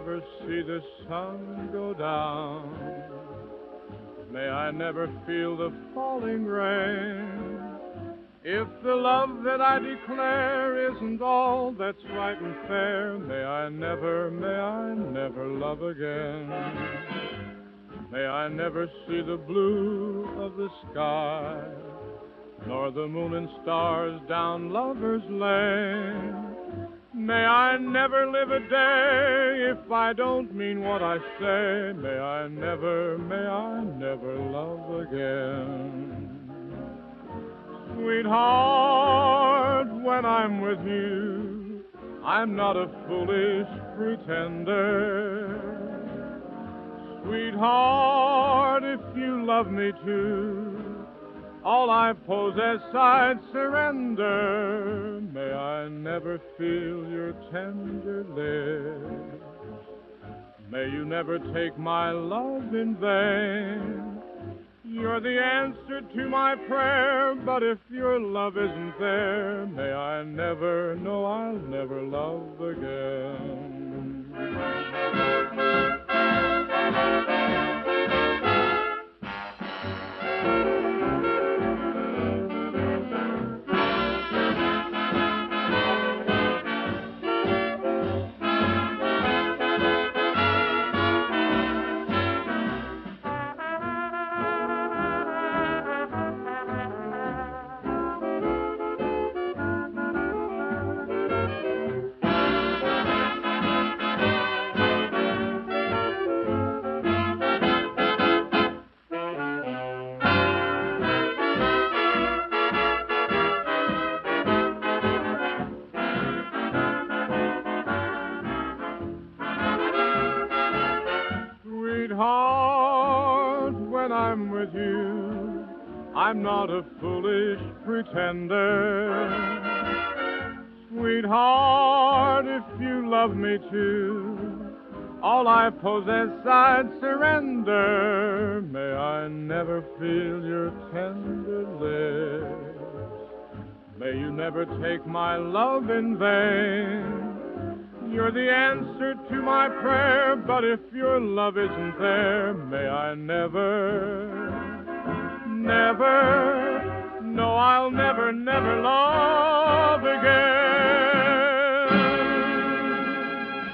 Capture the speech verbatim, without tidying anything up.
never see the sun go down. May I never feel the falling rain. If the love that I declare isn't all that's right and fair, may I never, may I never love again. May I never see the blue of the sky, nor the moon and stars down Lover's Lane. May I never live a day if I don't mean what I say. May I never, may I never love again. Sweetheart, when I'm with you, I'm not a foolish pretender. Sweetheart, if you love me too, all I possess I'd surrender. May I never feel your tender lips. May you never take my love in vain. You're the answer to my prayer, but if your love isn't there, may I never, no, I'll never love again. Sweetheart, when I'm with you, I'm not a foolish pretender. Sweetheart, if you love me too, all I possess I'd surrender. May I never feel your tender lips. May you never take my love in vain. You're the answer to my prayer, but if your love isn't there, may I never, never, no, I'll never, never love again.